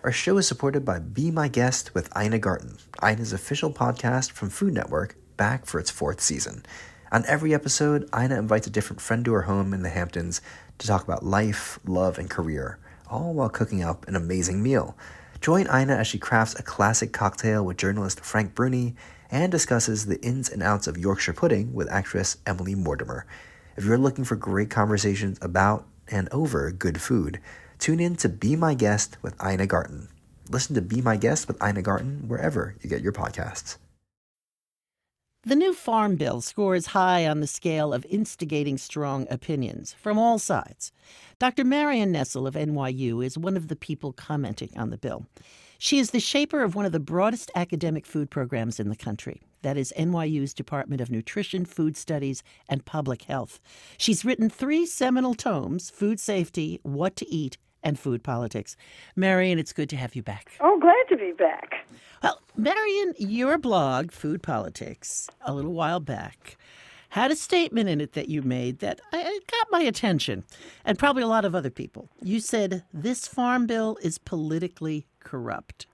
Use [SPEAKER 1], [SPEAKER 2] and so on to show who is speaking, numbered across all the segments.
[SPEAKER 1] Our show is supported by Be My Guest with Ina Garten, Ina's official podcast from Food Network, back for its 4th season. On every episode, Ina invites a different friend to her home in the Hamptons to talk about life, love, and career, all while cooking up an amazing meal. Join Ina as she crafts a classic cocktail with journalist Frank Bruni and discusses the ins and outs of Yorkshire pudding with actress Emily Mortimer. If you're looking for great conversations about and over good food, tune in to Be My Guest with Ina Garten. Listen to Be My Guest with Ina Garten wherever you get your podcasts.
[SPEAKER 2] The new Farm Bill scores high on the scale of instigating strong opinions from all sides. Dr. Marion Nestle of NYU is one of the people commenting on the bill. She is the shaper of one of the broadest academic food programs in the country. That is NYU's Department of Nutrition, Food Studies, and Public Health. She's written 3 seminal tomes, Food Safety, What to Eat, and Food Politics. Marion, it's good to have you back.
[SPEAKER 3] Oh, glad to be back.
[SPEAKER 2] Well, Marion, your blog, Food Politics, a little while back, had a statement in it that you made that got my attention, and probably a lot of other people. You said, this farm bill is politically corrupt.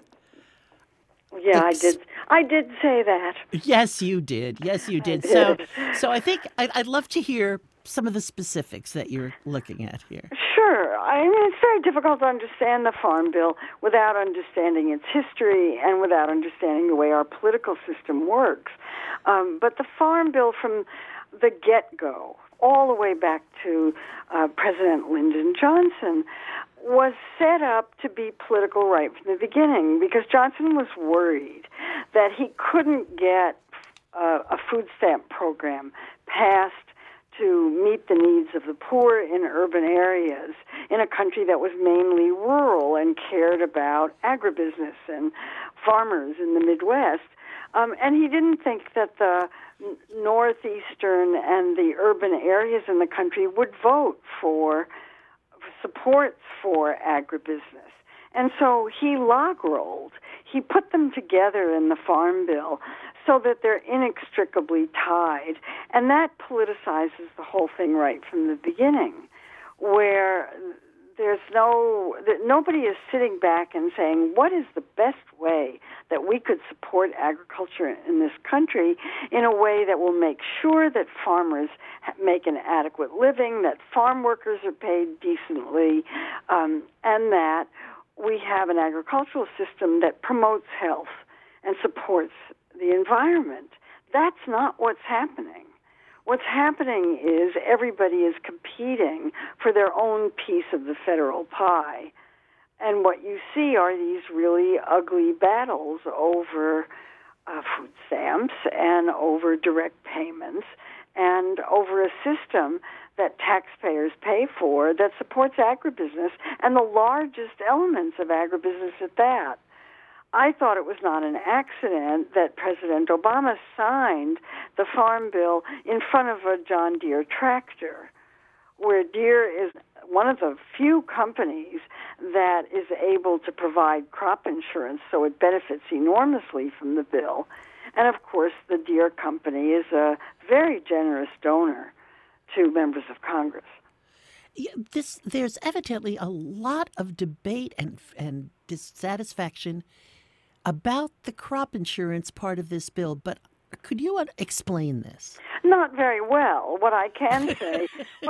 [SPEAKER 3] Yeah, I did say that.
[SPEAKER 2] Yes, you did. Yes, you did. So I think I'd love to hear some of the specifics that you're looking at here.
[SPEAKER 3] Sure. I mean, it's very difficult to understand the Farm Bill without understanding its history and without understanding the way our political system works. But the Farm Bill from the get-go, all the way back to President Lyndon Johnson, was set up to be political right from the beginning because Johnson was worried that he couldn't get a food stamp program passed to meet the needs of the poor in urban areas in a country that was mainly rural and cared about agribusiness and farmers in the Midwest. And he didn't think that the northeastern and the urban areas in the country would vote for supports for agribusiness. And so he log-rolled. He put them together in the Farm Bill so that they're inextricably tied. And that politicizes the whole thing right from the beginning, where nobody is sitting back and saying, what is the best way that we could support agriculture in this country in a way that will make sure that farmers make an adequate living, that farm workers are paid decently, and that we have an agricultural system that promotes health and supports the environment. That's not what's happening. What's happening is everybody is competing for their own piece of the federal pie. And what you see are these really ugly battles over food stamps and over direct payments and over a system that taxpayers pay for that supports agribusiness and the largest elements of agribusiness at that. I thought it was not an accident that President Obama signed the Farm Bill in front of a John Deere tractor, where Deere is one of the few companies that is able to provide crop insurance, so it benefits enormously from the bill. And, of course, the Deere company is a very generous donor to members of Congress.
[SPEAKER 2] Yeah, there's evidently a lot of debate and dissatisfaction about the crop insurance part of this bill, but could you explain this?
[SPEAKER 3] Not very well. What I can say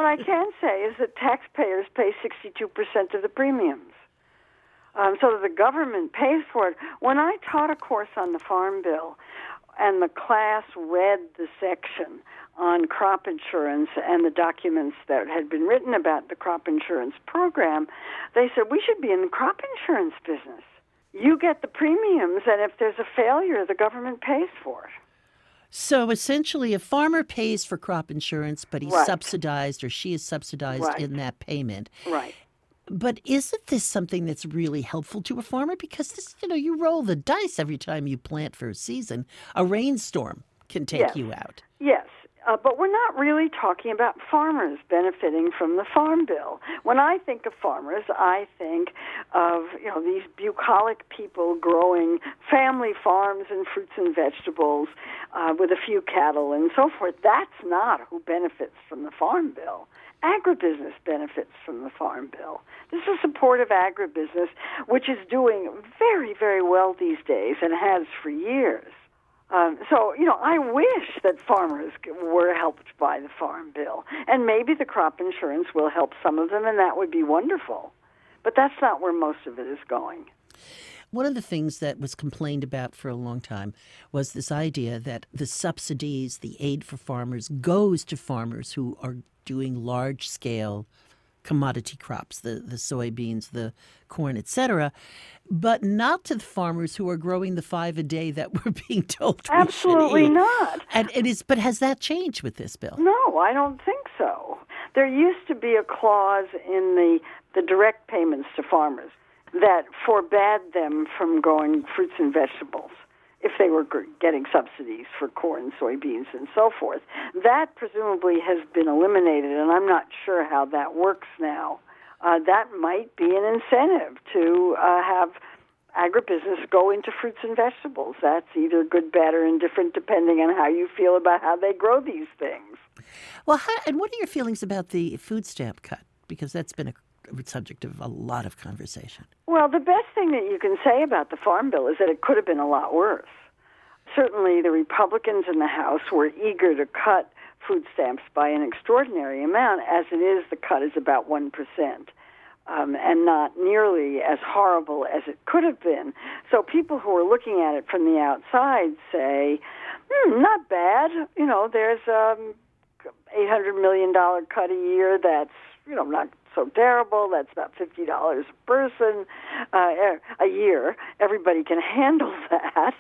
[SPEAKER 3] is that taxpayers pay 62% of the premiums, so that the government pays for it. When I taught a course on the Farm Bill, and the class read the section on crop insurance and the documents that had been written about the crop insurance program, they said, we should be in the crop insurance business. You get the premiums, and if there's a failure, the government pays for it.
[SPEAKER 2] So essentially, a farmer pays for crop insurance, but he's subsidized or she is subsidized in that payment.
[SPEAKER 3] Right.
[SPEAKER 2] But isn't this something that's really helpful to a farmer? Because this, you roll the dice every time you plant for a season. A rainstorm can take you out.
[SPEAKER 3] Yes. But we're not really talking about farmers benefiting from the Farm Bill. When I think of farmers, I think of these bucolic people growing family farms and fruits and vegetables with a few cattle and so forth. That's not who benefits from the Farm Bill. Agribusiness benefits from the Farm Bill. This is supportive agribusiness, which is doing very, very well these days and has for years. I wish that farmers were helped by the Farm Bill. And maybe the crop insurance will help some of them, and that would be wonderful. But that's not where most of it is going.
[SPEAKER 2] One of the things that was complained about for a long time was this idea that the subsidies, the aid for farmers, goes to farmers who are doing large-scale commodity crops, the soybeans, the corn, etc., but not to the farmers who are growing the 5 a day that we're being told we
[SPEAKER 3] Absolutely
[SPEAKER 2] should eat.
[SPEAKER 3] not.
[SPEAKER 2] And it is, but has that changed with this bill?
[SPEAKER 3] No, I don't think so. There used to be a clause in the direct payments to farmers that forbade them from growing fruits and vegetables if they were getting subsidies for corn, soybeans, and so forth. That presumably has been eliminated, and I'm not sure how that works now. That might be an incentive to have agribusiness go into fruits and vegetables. That's either good, bad, or indifferent, depending on how you feel about how they grow these things.
[SPEAKER 2] Well, and what are your feelings about the food stamp cut? Because that's been a subject of a lot of conversation.
[SPEAKER 3] Well, the best thing that you can say about the Farm Bill is that it could have been a lot worse. Certainly the Republicans in the House were eager to cut food stamps by an extraordinary amount. As it is, the cut is about 1%, and not nearly as horrible as it could have been. So people who are looking at it from the outside say, not bad. There's $800 million cut a year that's, not so terrible. That's about $50 a person a year. Everybody can handle that.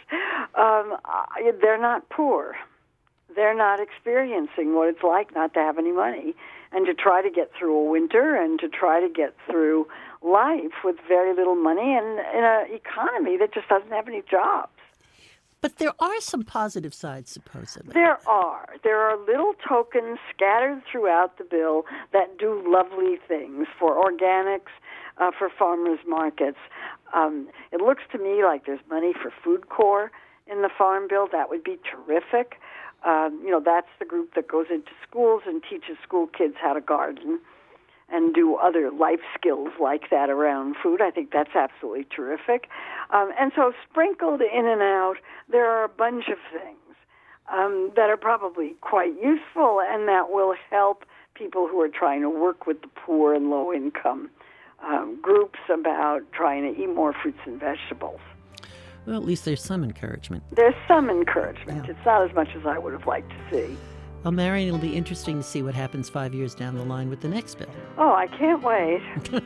[SPEAKER 3] They're not poor. They're not experiencing what it's like not to have any money and to try to get through a winter and to try to get through life with very little money and in an economy that just doesn't have any jobs.
[SPEAKER 2] But there are some positive sides, supposedly.
[SPEAKER 3] There are. There are little tokens scattered throughout the bill that do lovely things for organics, for farmers' markets. It looks to me like there's money for Food Corps in the Farm Bill. That would be terrific. That's the group that goes into schools and teaches school kids how to garden and do other life skills like that around food. I think that's absolutely terrific. And so sprinkled in and out, there are a bunch of things that are probably quite useful and that will help people who are trying to work with the poor and low-income groups about trying to eat more fruits and vegetables.
[SPEAKER 2] Well, at least there's some encouragement.
[SPEAKER 3] There's some encouragement.
[SPEAKER 2] Yeah.
[SPEAKER 3] It's not as much as I would have liked to see.
[SPEAKER 2] Well, Marion, it'll be interesting to see what happens 5 years down the line with the next bill.
[SPEAKER 3] Oh, I can't wait.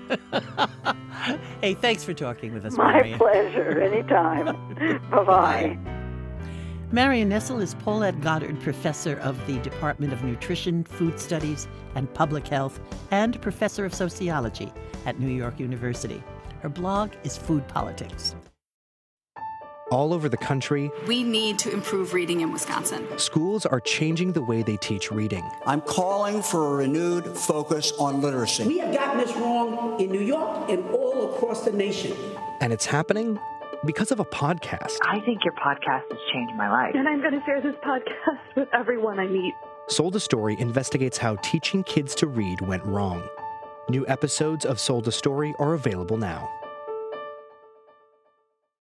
[SPEAKER 2] Hey, thanks for talking with us,
[SPEAKER 3] My
[SPEAKER 2] Marion.
[SPEAKER 3] pleasure. Anytime. Bye-bye.
[SPEAKER 2] Marion Nestle is Paulette Goddard Professor of the Department of Nutrition, Food Studies, and Public Health, and Professor of Sociology at New York University. Her blog is Food Politics.
[SPEAKER 4] All over the country,
[SPEAKER 5] we need to improve reading in Wisconsin.
[SPEAKER 4] Schools are changing the way they teach reading.
[SPEAKER 6] I'm calling for a renewed focus on literacy.
[SPEAKER 7] We have gotten this wrong in New York and all across the nation.
[SPEAKER 4] And it's happening because of a podcast.
[SPEAKER 8] I think your podcast has changed my life.
[SPEAKER 9] And I'm going to share this podcast with everyone I meet.
[SPEAKER 4] Sold a Story investigates how teaching kids to read went wrong. New episodes of Sold a Story are available now.